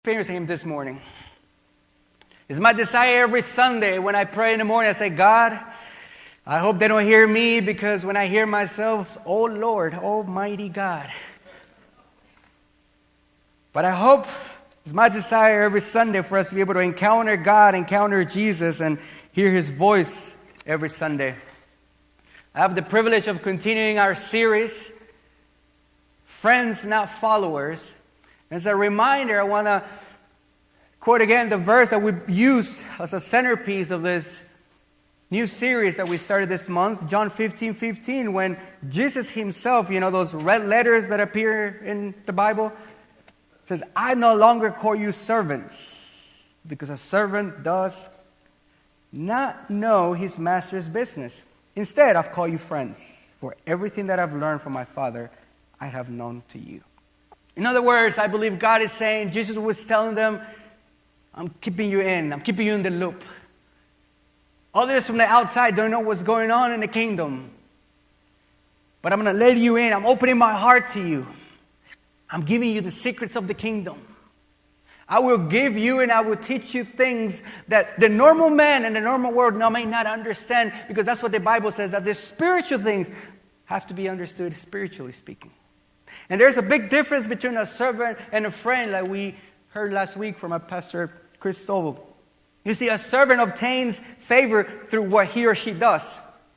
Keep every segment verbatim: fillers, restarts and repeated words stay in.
Experiencing Him this morning. It's my desire every Sunday when I pray in the morning, I say, God, I hope they don't hear me, because when I hear myself, oh Lord, Almighty God. But I hope it's my desire every Sunday for us to be able to encounter God, encounter Jesus, and hear His voice every Sunday. I have the privilege of continuing our series, Friends, Not Followers. As a reminder, I want to quote again the verse that we used as a centerpiece of this new series that we started this month, John fifteen fifteen, when Jesus Himself, you know, those red letters that appear in the Bible, says, I no longer call you servants, because a servant does not know his master's business. Instead, I've called you friends, for everything that I've learned from my Father, I have known to you. In other words, I believe God is saying, Jesus was telling them, I'm keeping you in. I'm keeping you in the loop. Others from the outside don't know what's going on in the kingdom. But I'm going to let you in. I'm opening my heart to you. I'm giving you the secrets of the kingdom. I will give you and I will teach you things that the normal man and the normal world now may not understand, because that's what the Bible says, that the spiritual things have to be understood spiritually speaking. And there's a big difference between a servant and a friend, like we heard last week from our pastor, Chris Stovall. You see, a servant obtains favor through what he or she does,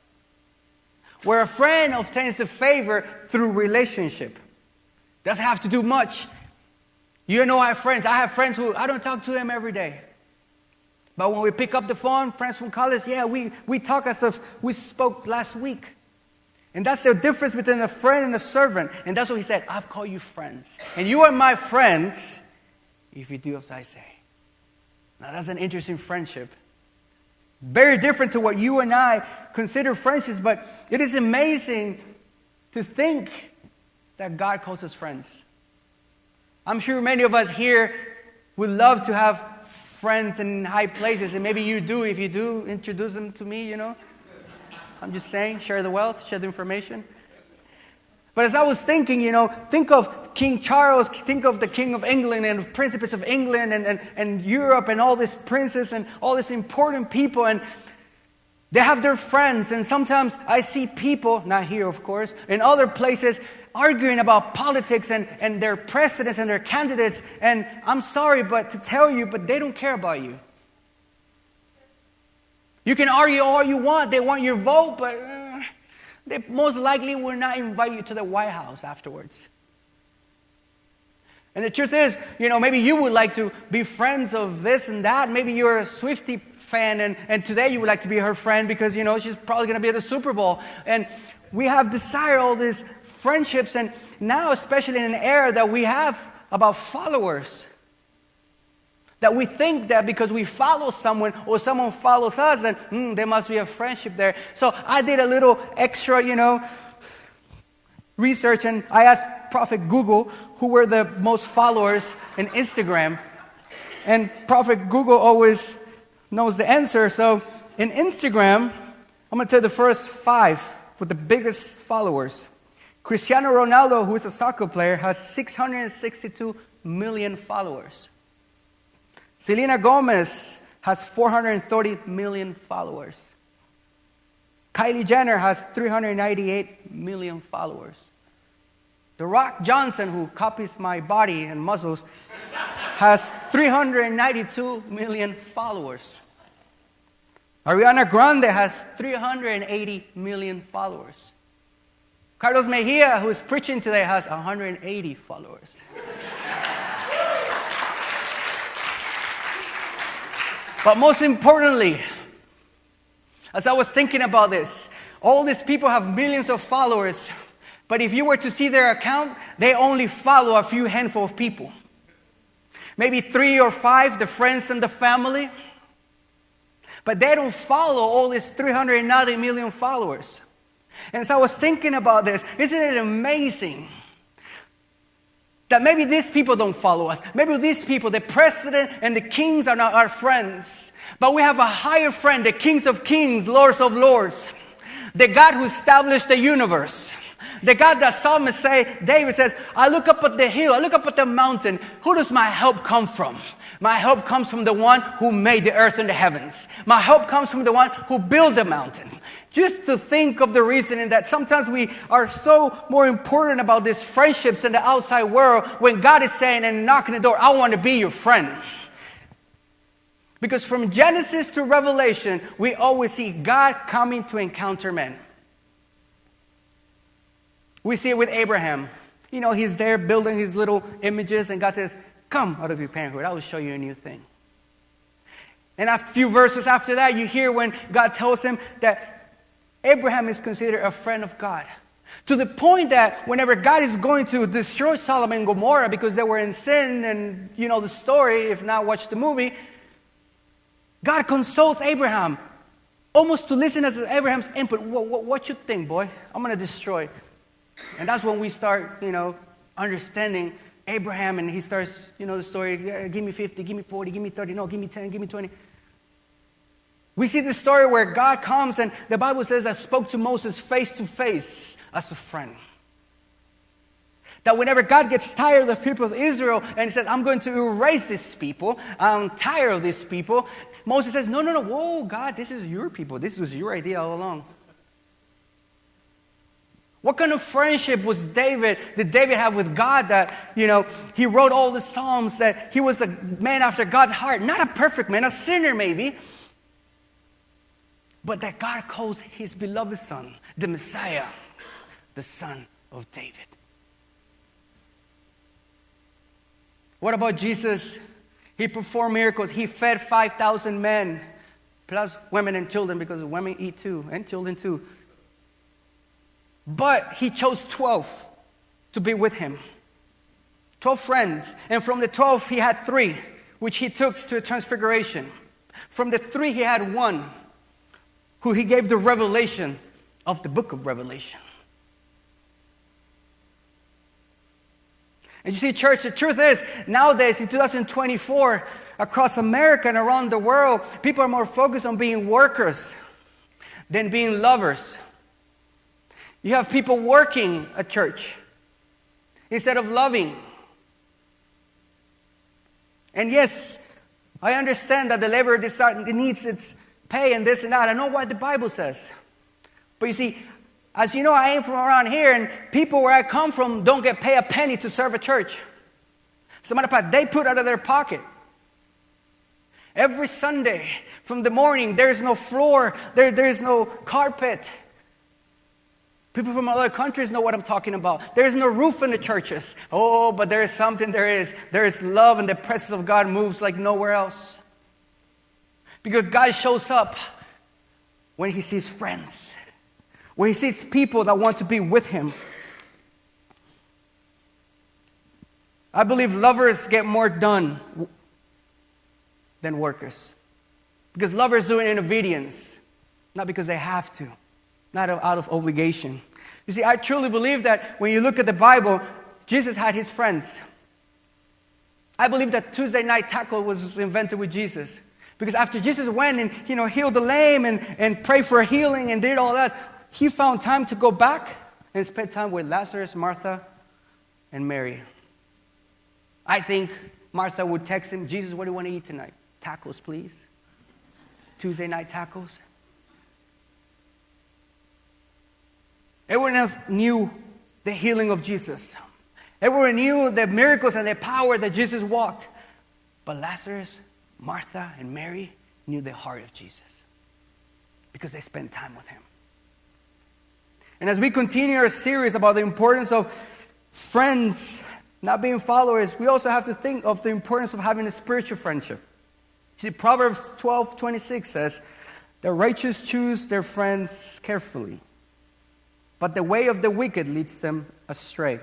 where a friend obtains the favor through relationship. Doesn't have to do much. You know I have friends. I have friends who, I don't talk to them every day. But when we pick up the phone, friends from college, yeah, we, we talk as if we spoke last week. And that's the difference between a friend and a servant. And that's what He said, I've called you friends. And you are my friends if you do as I say. Now that's an interesting friendship. Very different to what you and I consider friendships. But it is amazing to think that God calls us friends. I'm sure many of us here would love to have friends in high places. And maybe you do. If you do, introduce them to me, you know. I'm just saying, share the wealth, share the information. But as I was thinking, you know, think of King Charles, think of the King of England and Principes of England and, and, and Europe and all these princes and all these important people. And they have their friends. And sometimes I see people, not here of course, in other places, arguing about politics and, and their presidents and their candidates. And I'm sorry but to tell you, but they don't care about you. You can argue all you want. They want your vote, but uh, they most likely will not invite you to the White House afterwards. And the truth is, you know, maybe you would like to be friends of this and that. Maybe you're a Swiftie fan, and, and today you would like to be her friend because, you know, she's probably going to be at the Super Bowl. And we have desired all these friendships, and now, especially in an era that we have about followers, that we think that because we follow someone or someone follows us, then mm, there must be a friendship there. So I did a little extra, you know, research, and I asked Prophet Google who were the most followers in Instagram. And Prophet Google always knows the answer. So in Instagram, I'm going to tell you the first five with the biggest followers. Cristiano Ronaldo, who is a soccer player, has six hundred sixty-two million followers. Selena Gomez has four hundred thirty million followers. Kylie Jenner has three hundred ninety-eight million followers. The Rock Johnson, who copies my body and muscles, has three hundred ninety-two million followers. Ariana Grande has three hundred eighty million followers. Carlos Mejia, who is preaching today, has one hundred eighty followers. But most importantly, as I was thinking about this, all these people have millions of followers, but if you were to see their account, they only follow a few handful of people. Maybe three or five, the friends and the family. But they don't follow all these three hundred ninety million followers. And as I was thinking about this, isn't it amazing that maybe these people don't follow us? Maybe these people, the president and the kings, are not our friends. But we have a higher friend, the kings of kings, lords of lords. The God who established the universe. The God that psalmist say, David says, I look up at the hill, I look up at the mountain. Who does my help come from? My help comes from the one who made the earth and the heavens. My help comes from the one who built the mountain. Just to think of the reasoning that sometimes we are so more important about these friendships in the outside world when God is saying and knocking the door, I want to be your friend. Because from Genesis to Revelation, we always see God coming to encounter men. We see it with Abraham. You know, he's there building his little images, and God says, come out of your parenthood, I will show you a new thing. And a few verses after that, you hear when God tells him that Abraham is considered a friend of God. To the point that whenever God is going to destroy Sodom and Gomorrah because they were in sin, and you know the story, if not, watch the movie, God consults Abraham, almost to listen as Abraham's input. What, what, what you think, boy? I'm going to destroy. And that's when we start, you know, understanding Abraham, and he starts, you know, the story, yeah, give me fifty, give me forty, give me thirty, no, give me ten, give me twenty. We see the story where God comes, and the Bible says that spoke to Moses face to face as a friend. That whenever God gets tired of the people of Israel and he says, I'm going to erase these people, I'm tired of these people, Moses says, no, no, no, whoa, God, this is your people. This was your idea all along. What kind of friendship was David, did David have with God that, you know, he wrote all the Psalms, that he was a man after God's heart, not a perfect man, a sinner maybe, but that God calls his beloved son, the Messiah, the son of David. What about Jesus? He performed miracles. He fed five thousand men, plus women and children, because women eat too, and children too. But he chose twelve to be with him. twelve friends. And from the twelve, he had three, which he took to a transfiguration. From the three, he had one, who he gave the revelation of the book of Revelation. And you see, church, the truth is, nowadays in two thousand twenty-four, across America and around the world, people are more focused on being workers than being lovers. You have people working at church instead of loving. And yes, I understand that the labor needs its pay and this and that. I know what the Bible says. But you see, as you know, I am from around here, and people where I come from don't get paid a penny to serve a church. As a matter of fact, they put out of their pocket. Every Sunday, from the morning, there is no floor, there, there is no carpet. People from other countries know what I'm talking about. There is no roof in the churches. Oh, but there is something, there is. There is love, and the presence of God moves like nowhere else. Because God shows up when he sees friends. When he sees people that want to be with him. I believe lovers get more done than workers. Because lovers do it in obedience, not because they have to, not out of obligation. You see, I truly believe that when you look at the Bible, Jesus had his friends. I believe that Tuesday night tackle was invented with Jesus. Because after Jesus went and, you know, healed the lame and, and prayed for healing and did all that, he found time to go back and spend time with Lazarus, Martha, and Mary. I think Martha would text him, Jesus, what do you want to eat tonight? Tacos, please. Tuesday night tacos. Everyone else knew the healing of Jesus. Everyone knew the miracles and the power that Jesus walked. But Lazarus, Martha, and Mary knew the heart of Jesus because they spent time with him. And as we continue our series about the importance of friends not being followers, we also have to think of the importance of having a spiritual friendship. See, Proverbs twelve twenty-six says, the righteous choose their friends carefully, but the way of the wicked leads them astray.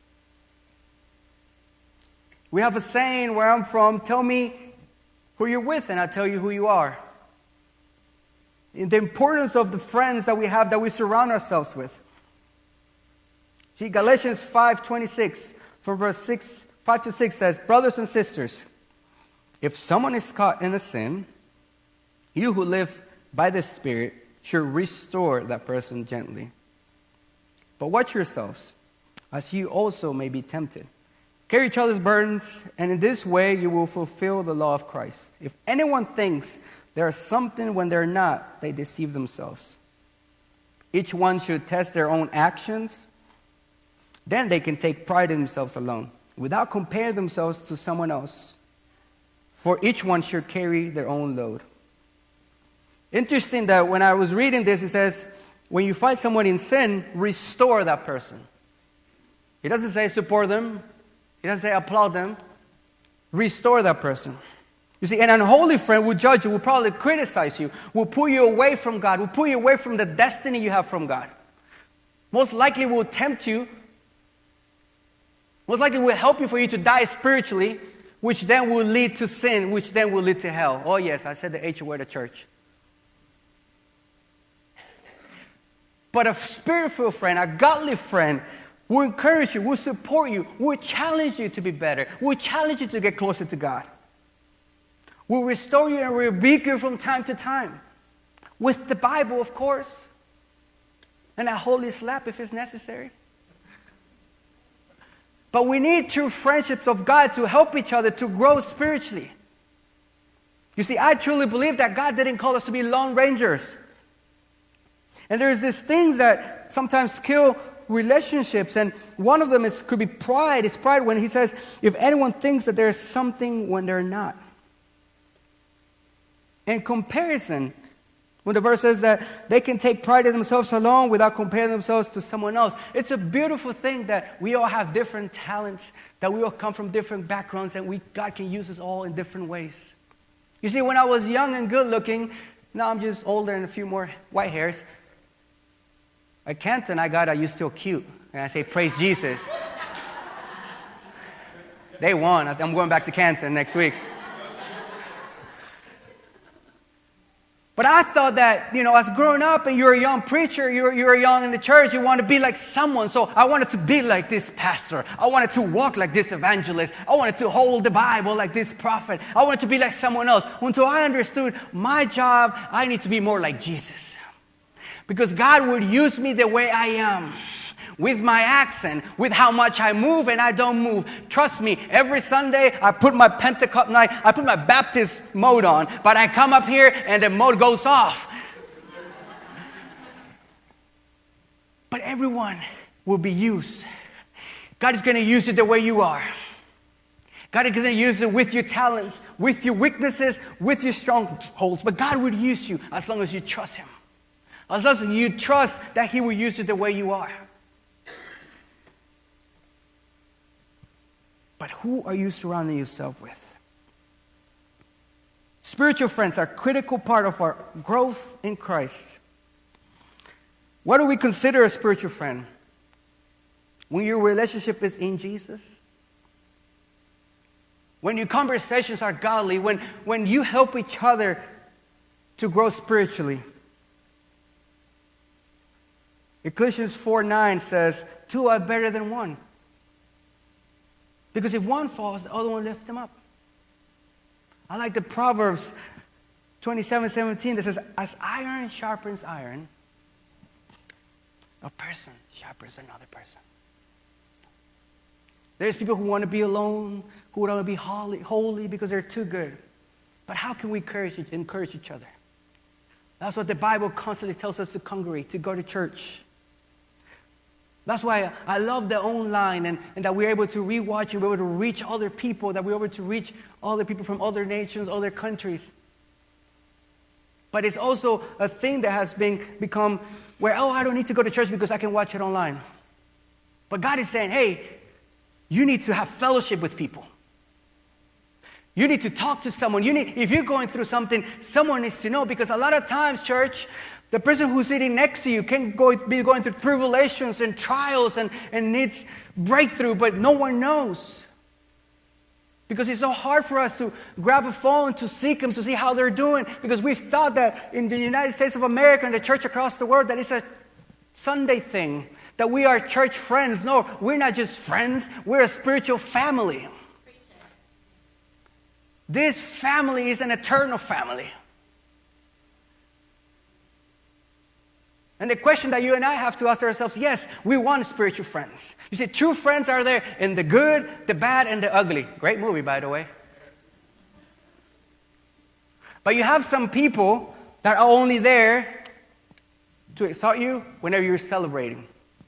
We have a saying where I'm from, tell me who you're with and I'll tell you who you are. In the importance of the friends that we have, that we surround ourselves with. See, Galatians five twenty-six, from verse six, five to six says, brothers and sisters, if someone is caught in a sin, you who live by the Spirit should restore that person gently. But watch yourselves, as you also may be tempted. Carry each other's burdens, and in this way you will fulfill the law of Christ. If anyone thinks they are something when they're not, they deceive themselves. Each one should test their own actions. Then they can take pride in themselves alone, without comparing themselves to someone else. For each one should carry their own load. Interesting that when I was reading this, it says, when you find someone in sin, restore that person. It doesn't say support them. It doesn't say applaud them. Restore that person. You see, an unholy friend will judge you, will probably criticize you, will pull you away from God, will pull you away from the destiny you have from God. Most likely will tempt you. Most likely will help you for you to die spiritually, which then will lead to sin, which then will lead to hell. Oh yes, I said the H word at church. But a spirit-filled friend, a godly friend, will encourage you, will support you, will challenge you to be better, will challenge you to get closer to God, will restore you and rebuke you from time to time. With the Bible, of course, and a holy slap if it's necessary. But we need true friendships of God to help each other to grow spiritually. You see, I truly believe that God didn't call us to be lone rangers. And there's these things that sometimes kill relationships, and one of them is could be pride. It's pride when he says, if anyone thinks that there's something when they're not. In comparison, when the verse says that they can take pride in themselves alone without comparing themselves to someone else, it's a beautiful thing that we all have different talents, that we all come from different backgrounds, and we God can use us all in different ways. You see, when I was young and good looking, now I'm just older and a few more white hairs. At Canton, I got, are you still cute? And I say, praise Jesus. They won. I'm going back to Canton next week. But I thought that, you know, as growing up and you're a young preacher, you're, you're young in the church, you want to be like someone. So I wanted to be like this pastor. I wanted to walk like this evangelist. I wanted to hold the Bible like this prophet. I wanted to be like someone else. Until I understood my job, I need to be more like Jesus. Because God would use me the way I am, with my accent, with how much I move and I don't move. Trust me, every Sunday I put my Pentecost night, I put my Baptist mode on, but I come up here and the mode goes off. But everyone will be used. God is going to use you the way you are. God is going to use it with your talents, with your weaknesses, with your strongholds. But God would use you as long as you trust Him. As long as you trust that He will use you the way you are. But who are you surrounding yourself with? Spiritual friends are a critical part of our growth in Christ. What do we consider a spiritual friend? When your relationship is in Jesus? When your conversations are godly? When, when you help each other to grow spiritually? Ecclesiastes four nine says, two are better than one. Because if one falls, the other one lifts them up. I like the Proverbs twenty-seven seventeen that says, as iron sharpens iron, a person sharpens another person. There's people who want to be alone, who want to be holy, holy because they're too good. But how can we encourage, encourage each other? That's what the Bible constantly tells us to congregate, to go to church. That's why I love the online and, and that we're able to rewatch and we're able to reach other people, that we're able to reach other people from other nations, other countries. But it's also a thing that has been become where, oh, I don't need to go to church because I can watch it online. But God is saying, hey, you need to have fellowship with people. You need to talk to someone. You need, if you're going through something, someone needs to know. Because a lot of times, church, the person who's sitting next to you can go, be going through tribulations and trials and, and needs breakthrough, but no one knows. Because it's so hard for us to grab a phone to seek them, to see how they're doing. Because we've thought that in the United States of America and the church across the world, that it's a Sunday thing, that we are church friends. No, we're not just friends. We're a spiritual family. This family is an eternal family. And the question that you and I have to ask ourselves, yes, we want spiritual friends. You see, true friends are there in the good, the bad, and the ugly. Great movie, by the way. But you have some people that are only there to exalt you whenever you're celebrating.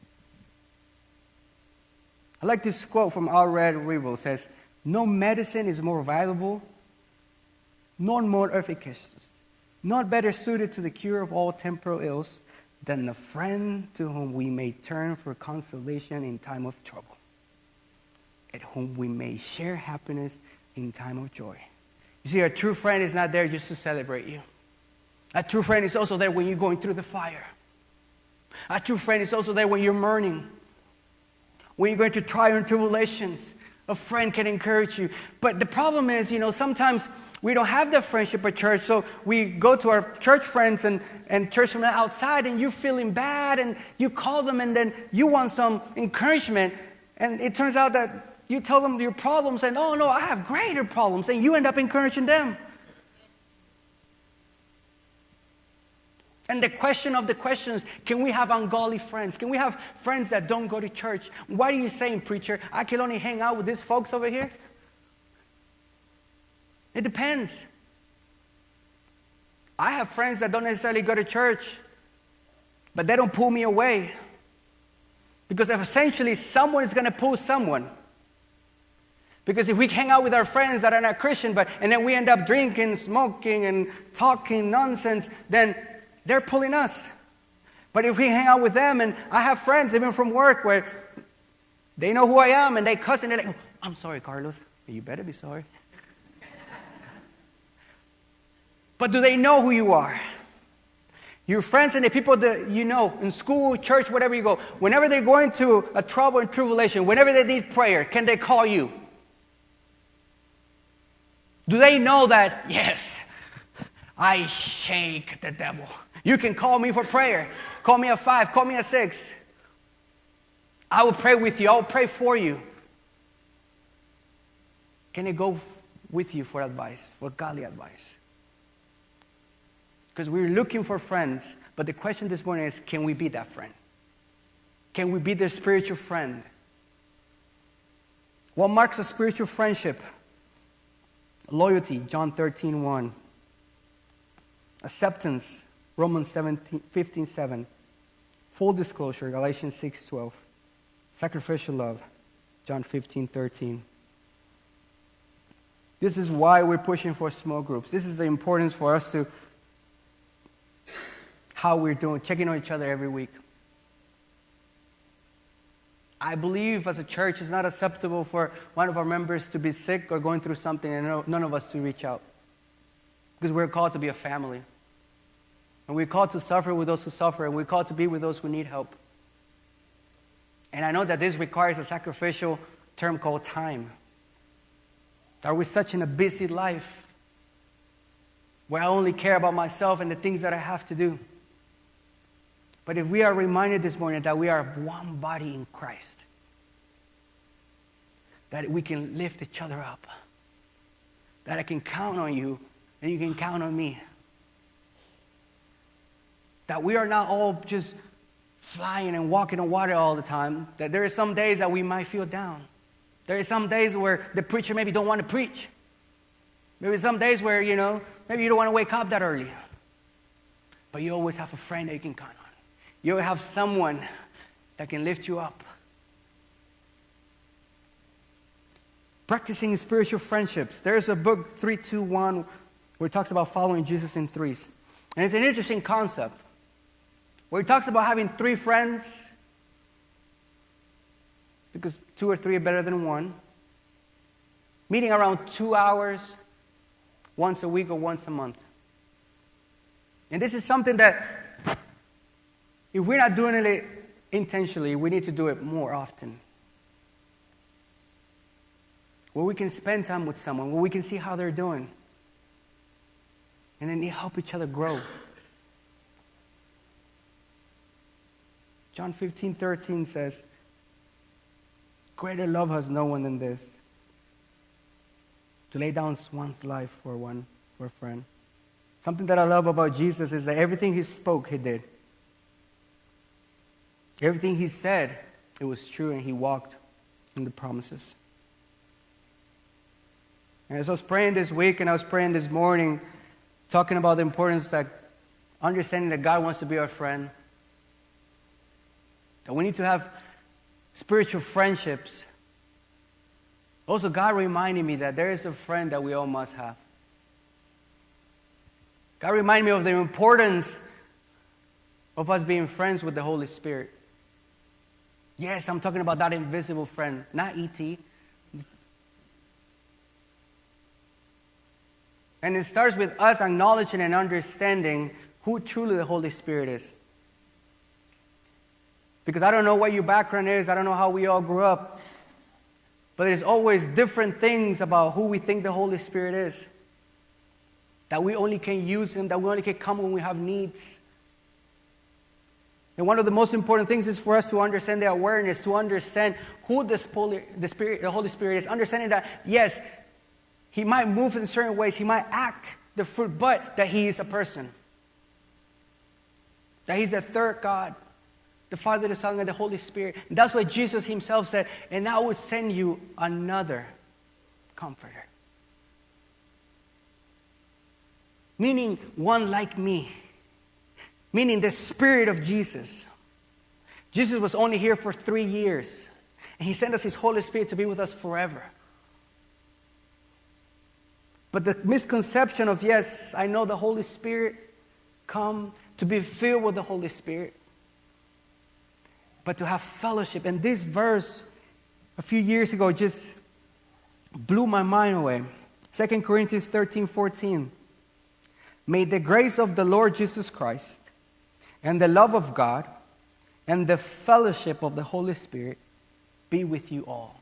I like this quote from Al Red Weevil. It says, no medicine is more valuable, nor more efficacious, not better suited to the cure of all temporal ills than a friend to whom we may turn for consolation in time of trouble, at whom we may share happiness in time of joy. You see, a true friend is not there just to celebrate you. A true friend is also there when you're going through the fire. A true friend is also there when you're mourning, when you're going through trials and tribulations. A friend can encourage you. But the problem is, you know, sometimes we don't have that friendship at church, so we go to our church friends and, and church from the outside, and you're feeling bad, and you call them, and then you want some encouragement, and it turns out that you tell them your problems, and oh no, I have greater problems, and you end up encouraging them. And the question of the questions, can we have ungodly friends? Can we have friends that don't go to church? Why are you saying, preacher, I can only hang out with these folks over here? It depends. I have friends that don't necessarily go to church, but they don't pull me away. Because if essentially someone is going to pull someone. Because if we hang out with our friends that are not Christian, but and then we end up drinking, smoking, and talking nonsense, then they're pulling us. But if we hang out with them, and I have friends even from work where they know who I am, and they cuss, and they're like, oh, I'm sorry, Carlos. You better be sorry. But do they know who you are? Your friends and the people that you know in school, church, wherever you go, whenever they're going through a trouble and tribulation, whenever they need prayer, can they call you? Do they know that, yes, I shake the devil. You can call me for prayer. Call me a five, call me a six. I will pray with you. I will pray for you. Can they go with you for advice, for godly advice? Because we're looking for friends, but the question this morning is, can we be that friend? Can we be their spiritual friend? What marks a spiritual friendship? Loyalty, John thirteen one. Acceptance, Romans fifteen seven. Full disclosure, Galatians six twelve. Sacrificial love, John fifteen thirteen. This is why we're pushing for small groups. This is the importance for us to how we're doing, checking on each other every week. I believe as a church it's not acceptable for one of our members to be sick or going through something and none of us to reach out. Because we're called to be a family. And we're called to suffer with those who suffer, and we're called to be with those who need help. And I know that this requires a sacrificial term called time. That we're such in a busy life where I only care about myself and the things that I have to do. But if we are reminded this morning that we are one body in Christ, that we can lift each other up, that I can count on you and you can count on me, that we are not all just flying and walking on water all the time, that there are some days that we might feel down. There are some days where the preacher maybe don't want to preach. Maybe some days where, you know, maybe you don't want to wake up that early. But you always have a friend that you can count on. You have someone that can lift you up. Practicing spiritual friendships. There's a book, three two one, where it talks about following Jesus in threes. And it's an interesting concept, where it talks about having three friends, because two or three are better than one, meeting around two hours, once a week or once a month. And this is something that, if we're not doing it intentionally, we need to do it more often. Where we can spend time with someone, where we can see how they're doing. And then they help each other grow. John fifteen thirteen says, greater love has no one than this, to lay down one's life for one, for a friend. Something that I love about Jesus is that everything he spoke, he did. Everything he said, it was true, and he walked in the promises. And as I was praying this week and I was praying this morning, talking about the importance that understanding that God wants to be our friend, that we need to have spiritual friendships. Also, God reminded me that there is a friend that we all must have. God reminded me of the importance of us being friends with the Holy Spirit. Yes, I'm talking about that invisible friend, not E T And it starts with us acknowledging and understanding who truly the Holy Spirit is. Because I don't know what your background is, I don't know how we all grew up, but there's always different things about who we think the Holy Spirit is. That we only can use Him, that we only can come when we have needs. And one of the most important things is for us to understand the awareness, to understand who the Spirit, the Spirit, the Holy Spirit is. Understanding that, yes, He might move in certain ways, He might act the fruit, but that He is a person. That He's the third God, the Father, the Son, and the Holy Spirit. And that's what Jesus Himself said, and I would send you another Comforter. Meaning one like me. Meaning the Spirit of Jesus. Jesus was only here for three years. And He sent us His Holy Spirit to be with us forever. But the misconception of, yes, I know the Holy Spirit, come to be filled with the Holy Spirit. But to have fellowship. And this verse a few years ago just blew my mind away. Second Corinthians thirteen fourteen. May the grace of the Lord Jesus Christ and the love of God and the fellowship of the Holy Spirit be with you all.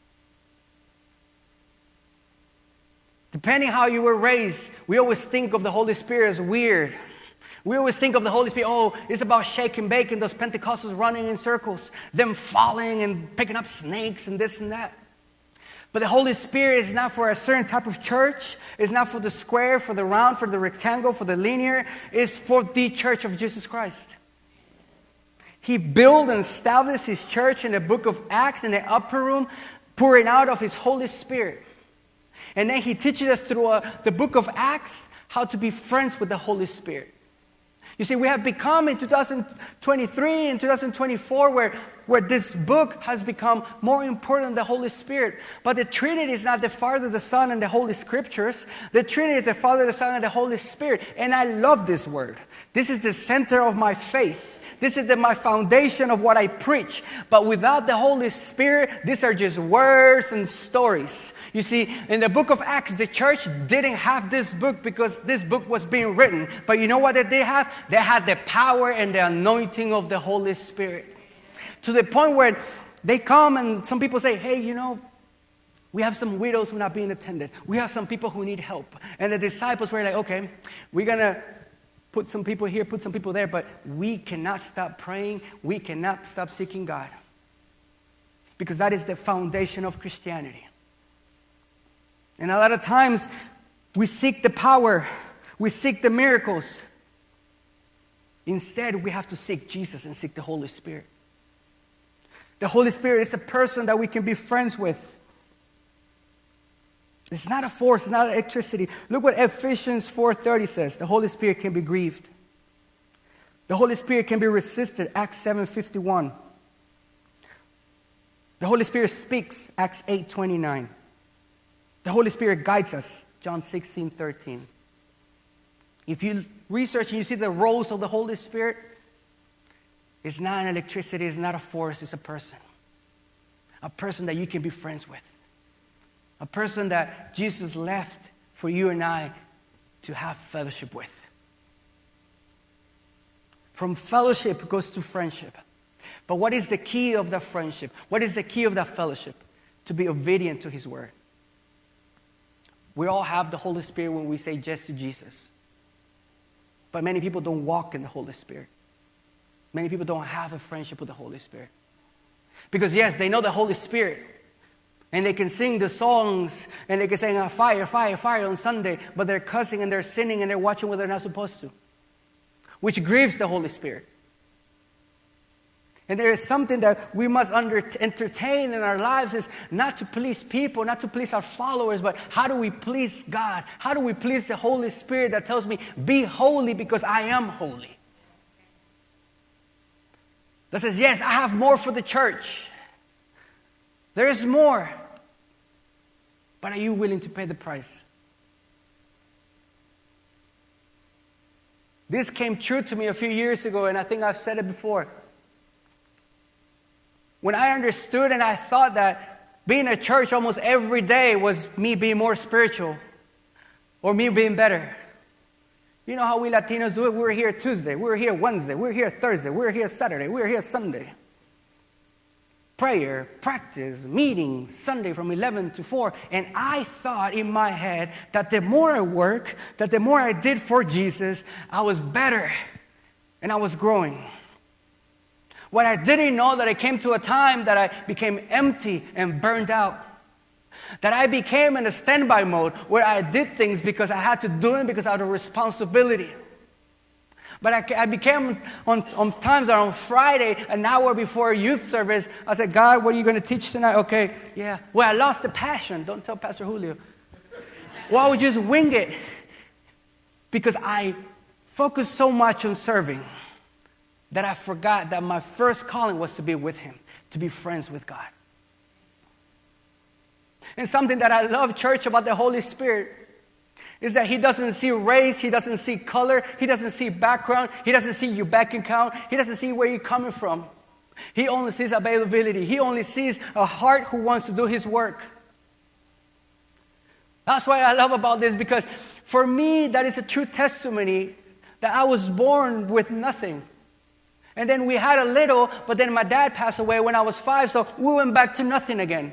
Depending how you were raised, we always think of the Holy Spirit as weird. We always think of the Holy Spirit, oh, it's about shake and bake and those Pentecostals running in circles, them falling and picking up snakes and this and that. But the Holy Spirit is not for a certain type of church. It's not for the square, for the round, for the rectangle, for the linear. It's for the church of Jesus Christ. He built and established His church in the book of Acts in the upper room, pouring out of His Holy Spirit. And then He teaches us through uh, the book of Acts how to be friends with the Holy Spirit. You see, we have become in two thousand twenty-three and two thousand twenty-four where, where this book has become more important than the Holy Spirit. But the Trinity is not the Father, the Son, and the Holy Scriptures. The Trinity is the Father, the Son, and the Holy Spirit. And I love this word. This is the center of my faith. This is the, my foundation of what I preach. But without the Holy Spirit, these are just words and stories. You see, in the book of Acts, the church didn't have this book because this book was being written. But you know what they did have? They had the power and the anointing of the Holy Spirit. To the point where they come and some people say, hey, you know, we have some widows who are not being attended. We have some people who need help. And the disciples were like, okay, we're going to put some people here, put some people there, but we cannot stop praying. We cannot stop seeking God. Because that is the foundation of Christianity. And a lot of times, we seek the power. We seek the miracles. Instead, we have to seek Jesus and seek the Holy Spirit. The Holy Spirit is a person that we can be friends with. It's not a force, it's not electricity. Look what Ephesians four thirty says. The Holy Spirit can be grieved. The Holy Spirit can be resisted. Acts seven fifty-one. The Holy Spirit speaks. Acts eight twenty-nine. The Holy Spirit guides us. John sixteen thirteen. If you research and you see the roles of the Holy Spirit, it's not an electricity, it's not a force, it's a person. A person that you can be friends with. A person that Jesus left for you and I to have fellowship with. From fellowship goes to friendship. But what is the key of that friendship? What is the key of that fellowship? To be obedient to His word. We all have the Holy Spirit when we say yes to Jesus. But many people don't walk in the Holy Spirit. Many people don't have a friendship with the Holy Spirit. Because yes, they know the Holy Spirit. And they can sing the songs, and they can sing fire, fire, fire on Sunday, but they're cussing and they're sinning and they're watching what they're not supposed to, which grieves the Holy Spirit. And there is something that we must under, entertain in our lives is not to please people, not to please our followers, but how do we please God? How do we please the Holy Spirit that tells me, be holy because I am holy? That says, yes, I have more for the church. There is more. But are you willing to pay the price? This came true to me a few years ago, and I think I've said it before. When I understood and I thought that being at church almost every day was me being more spiritual or me being better. You know how we Latinos do it? We're here Tuesday, we're here Wednesday, we're here Thursday, we're here Saturday, we're here Sunday. Prayer, practice, meeting, Sunday from eleven to four. And I thought in my head that the more I work, that the more I did for Jesus, I was better and I was growing. What I didn't know that it came to a time that I became empty and burned out. That I became in a standby mode where I did things because I had to do it because I had a responsibility. But I, I became, on, on times that on Friday, an hour before youth service, I said, God, what are you going to teach tonight? Okay, yeah. Well, I lost the passion. Don't tell Pastor Julio. Well, I would just wing it because I focused so much on serving that I forgot that my first calling was to be with Him, to be friends with God. And something that I love, church, about the Holy Spirit is that He doesn't see race, He doesn't see color, He doesn't see background, He doesn't see your bank account, He doesn't see where you're coming from. He only sees availability. He only sees a heart who wants to do His work. That's why I love about this, because for me, that is a true testimony that I was born with nothing. And then we had a little, but then my dad passed away when I was five, so we went back to nothing again.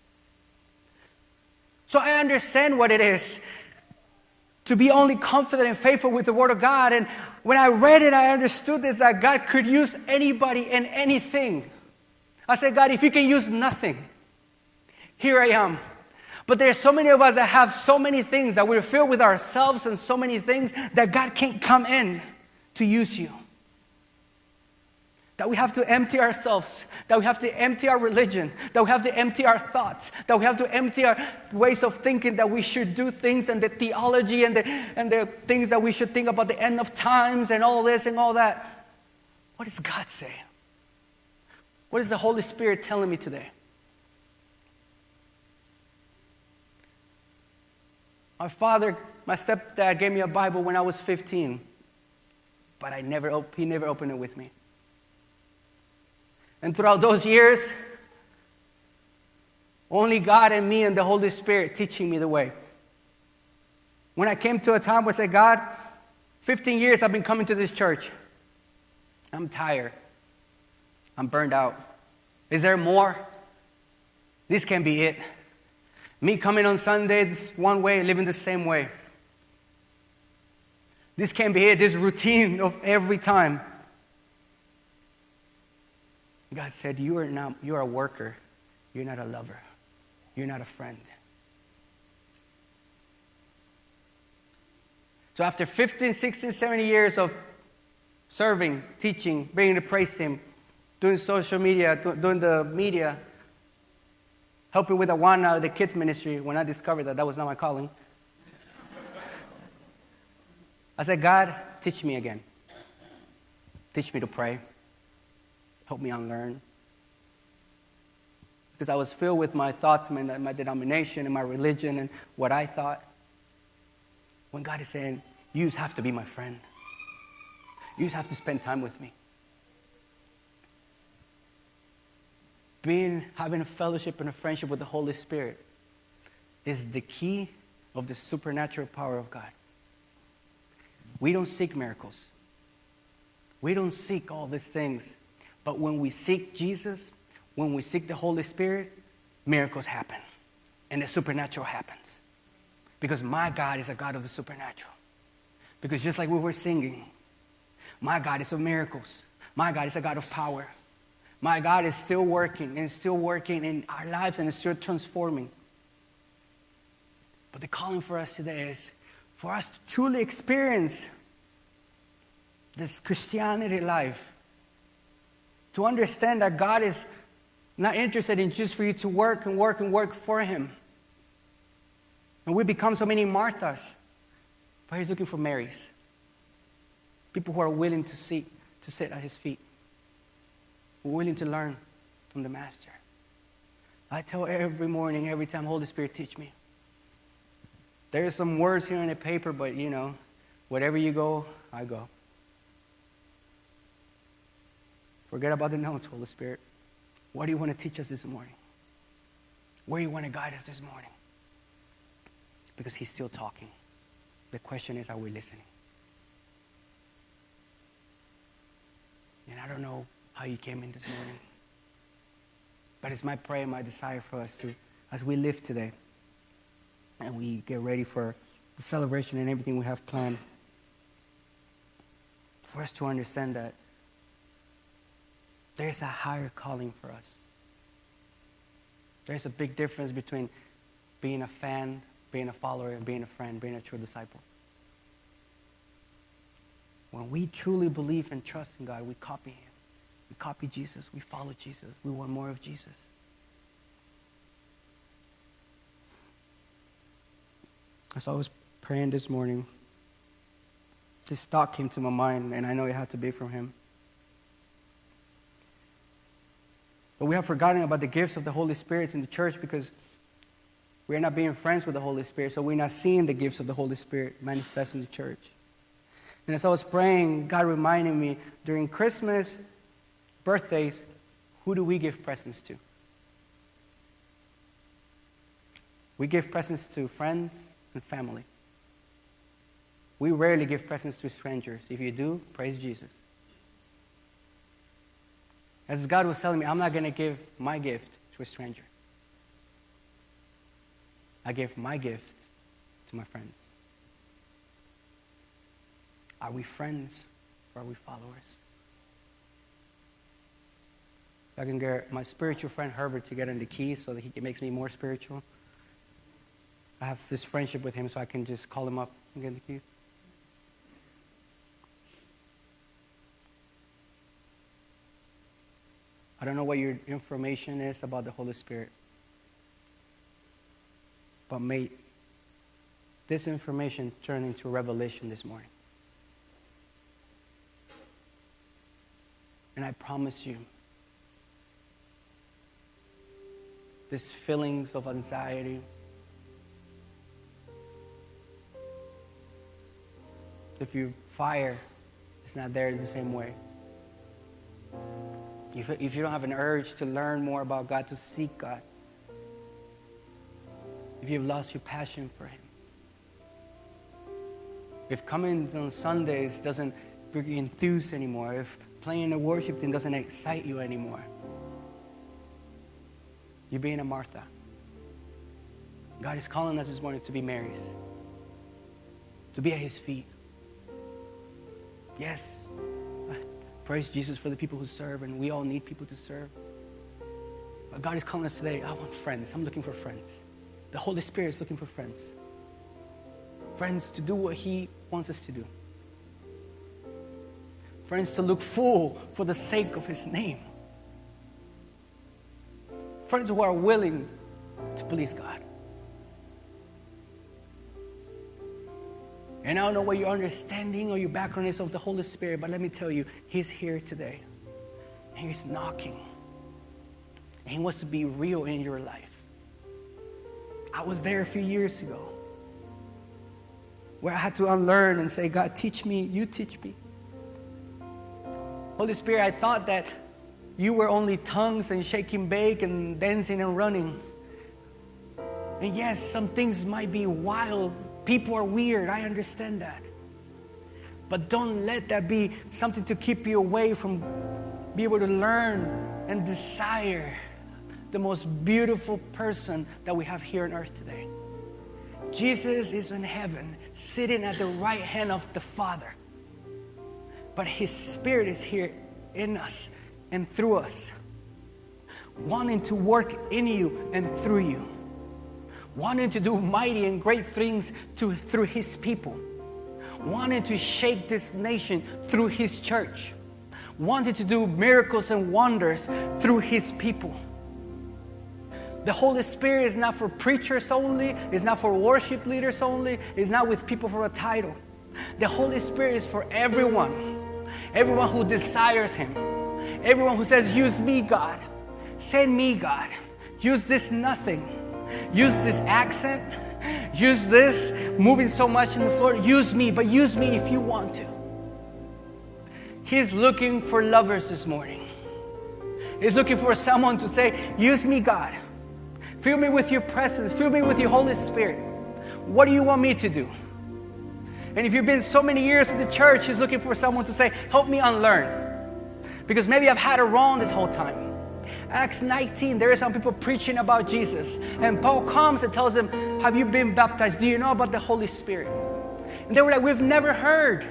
So I understand what it is to be only confident and faithful with the Word of God. And when I read it, I understood this, that God could use anybody and anything. I said, God, if you can use nothing, here I am. But there's so many of us that have so many things, that we're filled with ourselves and so many things that God can't come in to use you. That we have to empty ourselves, that we have to empty our religion, that we have to empty our thoughts, that we have to empty our ways of thinking that we should do things, and the theology and the, and the things that we should think about the end of times and all this and all that. What does God say? What is the Holy Spirit telling me today? My father, my stepdad gave me a Bible when I was fifteen, but I never, he never opened it with me. And throughout those years, only God and me and the Holy Spirit teaching me the way. When I came to a time where I said, God, fifteen years I've been coming to this church. I'm tired. I'm burned out. Is there more? This can't be it. Me coming on Sunday this one way, living the same way. This can't be it. This routine of every time. God said, you are not, you are a worker. You're not a lover. You're not a friend. So after fifteen, sixteen, seventeen years of serving, teaching, bringing to praise Him, doing social media, doing the media, helping with the one, uh, the kids ministry, when I discovered that that was not my calling, I said, God, teach me again. Teach me to pray. Help me unlearn. Because I was filled with my thoughts, my, my denomination and my religion and what I thought. When God is saying, you have to be my friend. You have to spend time with me. Being, having a fellowship and a friendship with the Holy Spirit is the key of the supernatural power of God. We don't seek miracles. We don't seek all these things. But when we seek Jesus, when we seek the Holy Spirit, miracles happen. And the supernatural happens. Because my God is a God of the supernatural. Because just like we were singing, my God is of miracles. My God is a God of power. My God is still working and still working in our lives and is still transforming. But the calling for us today is for us to truly experience this Christianity life To understand that God is not interested in just for you to work and work and work for Him. And we become so many Marthas. But He's looking for Marys. People who are willing to sit, to sit at His feet. Who are willing to learn from the Master. I tell every morning, every time, Holy Spirit, teach me. There are some words here in the paper, but you know, wherever you go, I go. Forget about the notes, Holy Spirit. What do you want to teach us this morning? Where do you want to guide us this morning? Because He's still talking. The question is, are we listening? And I don't know how you came in this morning. But it's my prayer, my desire for us to, as we live today, and we get ready for the celebration and everything we have planned, for us to understand that there's a higher calling for us. There's a big difference between being a fan, being a follower, and being a friend, being a true disciple. When we truly believe and trust in God, we copy Him. We copy Jesus. We follow Jesus. We want more of Jesus. As I was praying this morning, this thought came to my mind, and I know it had to be from Him. But we have forgotten about the gifts of the Holy Spirit in the church because we're not being friends with the Holy Spirit, so we're not seeing the gifts of the Holy Spirit manifest in the church. And as I was praying, God reminded me, during Christmas, birthdays, who do we give presents to? We give presents to friends and family. We rarely give presents to strangers. If you do, praise Jesus. As God was telling me, I'm not going to give my gift to a stranger. I give my gift to my friends. Are we friends or are we followers? I can get my spiritual friend Herbert to get on the keys so that he makes me more spiritual. I have this friendship with him so I can just call him up and get the keys. I don't know what your information is about the Holy Spirit, but may this information turn into revelation this morning. And I promise you, these feelings of anxiety, if your fire is not there the same way, if, if you don't have an urge to learn more about God, to seek God, if you've lost your passion for Him, if coming on Sundays doesn't bring you enthused anymore, if playing the worship thing doesn't excite you anymore, you're being a Martha. God is calling us this morning to be Marys, to be at His feet. Yes, praise Jesus for the people who serve, and we all need people to serve. But God is calling us today, I want friends. I'm looking for friends. The Holy Spirit is looking for friends. Friends to do what He wants us to do. Friends to look full for the sake of His name. Friends who are willing to please God. And I don't know what your understanding or your background is of the Holy Spirit, but let me tell you, He's here today. And He's knocking. And He wants to be real in your life. I was there a few years ago, where I had to unlearn and say, God, teach me, you teach me. Holy Spirit, I thought that you were only tongues and shaking bake and dancing and running. And yes, some things might be wild. People are weird. I understand that. But don't let that be something to keep you away from being able to learn and desire the most beautiful person that we have here on earth today. Jesus is in heaven, sitting at the right hand of the Father. But His Spirit is here in us and through us, wanting to work in you and through you, wanting to do mighty and great things to, through His people, wanting to shake this nation through His church, wanting to do miracles and wonders through His people. The Holy Spirit is not for preachers only. It's not for worship leaders only. It's not with people for a title. The Holy Spirit is for everyone. Everyone who desires Him. Everyone who says, use me, God. Send me, God. Use this nothing. Use this accent. Use this moving so much in the floor. Use me, but use me if you want to. He's looking for lovers this morning. He's looking for someone to say, use me, God. Fill me with your presence. Fill me with your Holy Spirit. What do you want me to do? And if you've been so many years in the church, He's looking for someone to say, help me unlearn. Because maybe I've had it wrong this whole time. Acts nineteen, there are some people preaching about Jesus. And Paul comes and tells them, have you been baptized? Do you know about the Holy Spirit? And they were like, we've never heard.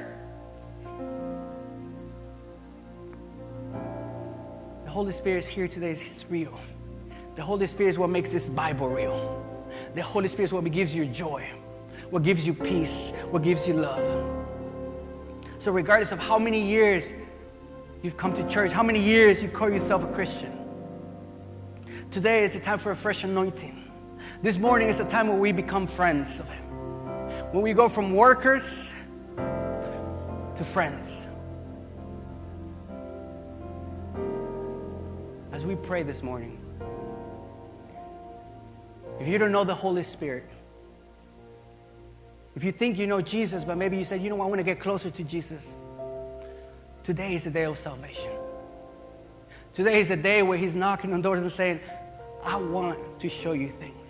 The Holy Spirit is here today. It's real. The Holy Spirit is what makes this Bible real. The Holy Spirit is what gives you joy, what gives you peace, what gives you love. So regardless of how many years you've come to church, how many years you call yourself a Christian, today is the time for a fresh anointing. This morning is the time where we become friends of Him. When we go from workers to friends. As we pray this morning, if you don't know the Holy Spirit, if you think you know Jesus, but maybe you said, you know, I want to get closer to Jesus, today is the day of salvation. Today is the day where He's knocking on doors and saying, I want to show you things.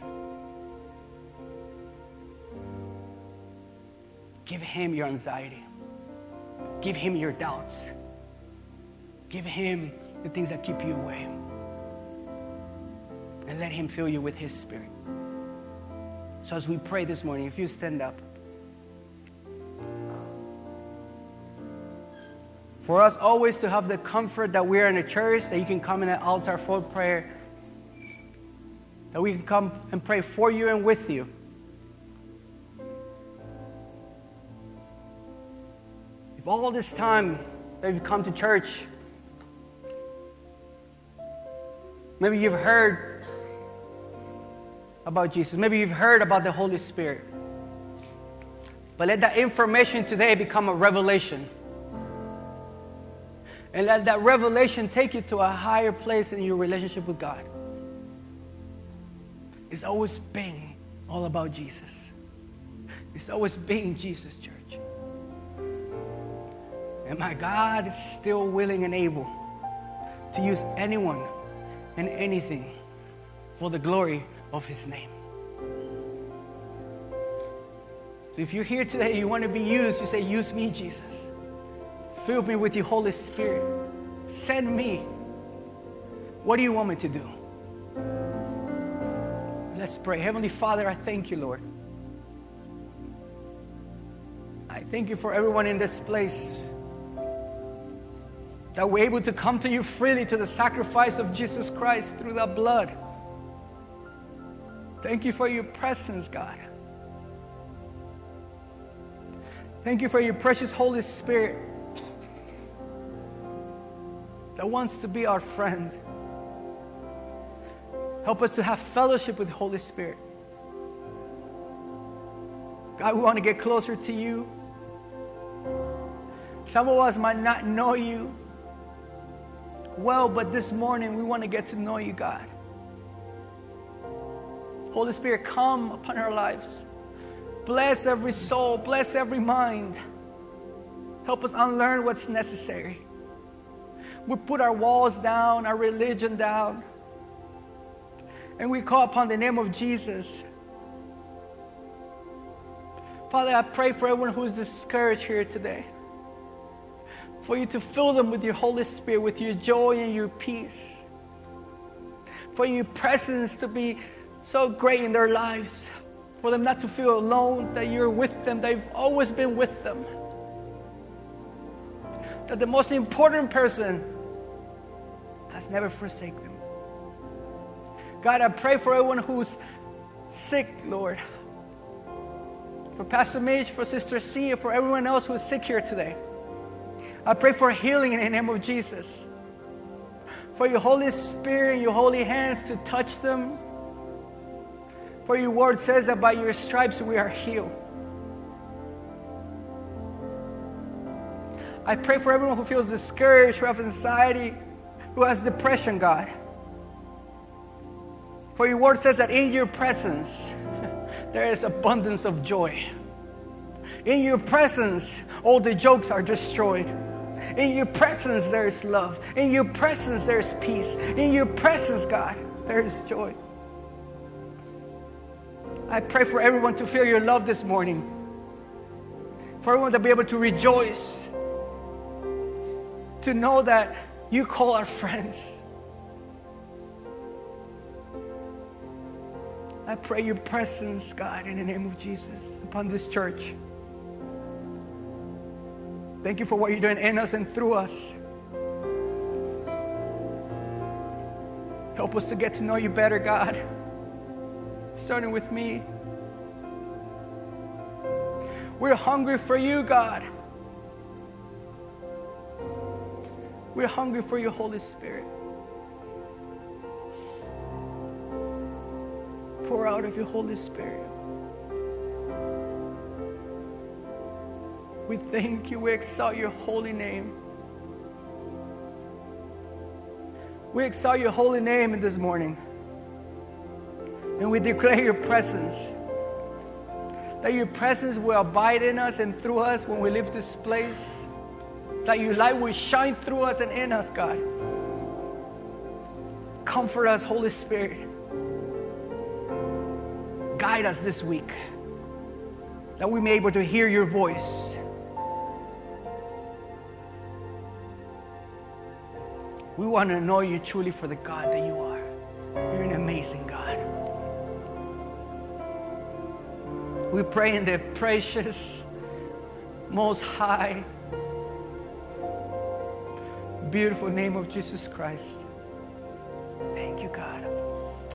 Give Him your anxiety. Give Him your doubts. Give Him the things that keep you away. And let Him fill you with His Spirit. So as we pray this morning, if you stand up. For us always to have the comfort that we're in a church, that you can come in an altar for prayer, that we can come and pray for you and with you. If all this time that you've come to church, maybe you've heard about Jesus. Maybe you've heard about the Holy Spirit. But let that information today become a revelation. And let that revelation take you to a higher place in your relationship with God. It's always been all about Jesus. It's always been Jesus, church. And my God is still willing and able to use anyone and anything for the glory of His name. So if you're here today, you want to be used, you say, use me, Jesus. Fill me with your Holy Spirit. Send me. What do you want me to do? Let's pray. Heavenly Father, I thank you, Lord. I thank you for everyone in this place, that we're able to come to you freely to the sacrifice of Jesus Christ through the blood. Thank you for your presence, God. Thank you for your precious Holy Spirit that wants to be our friend. Help us to have fellowship with the Holy Spirit. God, we want to get closer to you. Some of us might not know you well, but this morning we want to get to know you, God. Holy Spirit, come upon our lives. Bless every soul. Bless every mind. Help us unlearn what's necessary. We put our walls down, our religion down, and we call upon the name of Jesus. Father, I pray for everyone who is discouraged here today, for you to fill them with your Holy Spirit, with your joy and your peace, for your presence to be so great in their lives, for them not to feel alone, that you're with them, that you've always been with them, that the most important person has never forsaken them. God, I pray for everyone who's sick, Lord, for Pastor Mitch, for Sister C, for everyone else who is sick here today. I pray for healing in the name of Jesus. For your Holy Spirit and your holy hands to touch them. For your word says that by your stripes we are healed. I pray for everyone who feels discouraged, who has anxiety, who has depression, God. For your word says that in your presence there is abundance of joy. In your presence all the jokes are destroyed. In your presence there is love. In your presence there is peace. In your presence, God, there is joy. I pray for everyone to feel your love this morning. For everyone to be able to rejoice. To know that you call our friends. I pray your presence, God, in the name of Jesus, upon this church. Thank you for what you're doing in us and through us. Help us to get to know you better, God. Starting with me. We're hungry for you, God. We're hungry for your Holy Spirit. Pour out of your Holy Spirit. We thank you. We exalt your holy name. We exalt your holy name in this morning. And we declare your presence. That your presence will abide in us and through us when we leave this place. That your light will shine through us and in us, God. Comfort us, Holy Spirit. Guide us this week. That we may be able to hear your voice. We want to know you truly for the God that you are. You're an amazing God. We pray in the precious, most high, beautiful name of Jesus Christ. Thank you, God.